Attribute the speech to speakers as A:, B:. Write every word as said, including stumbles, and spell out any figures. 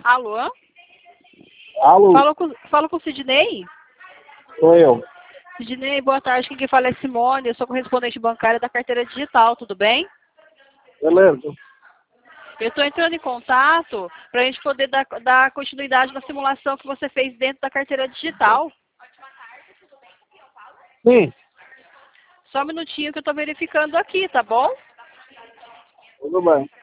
A: Alô?
B: Alô,
A: Falo com, falo com o Sidney?
B: sou eu.
A: Sidney, boa tarde. Quem que fala é Simone. Eu sou correspondente bancária da carteira digital, tudo bem?
B: Beleza?
A: Eu estou entrando em contato para a gente poder dar, dar continuidade na simulação que você fez dentro da carteira digital.
B: Sim,
A: Só um minutinho que eu estou verificando aqui, tá bom?
B: tudo bem.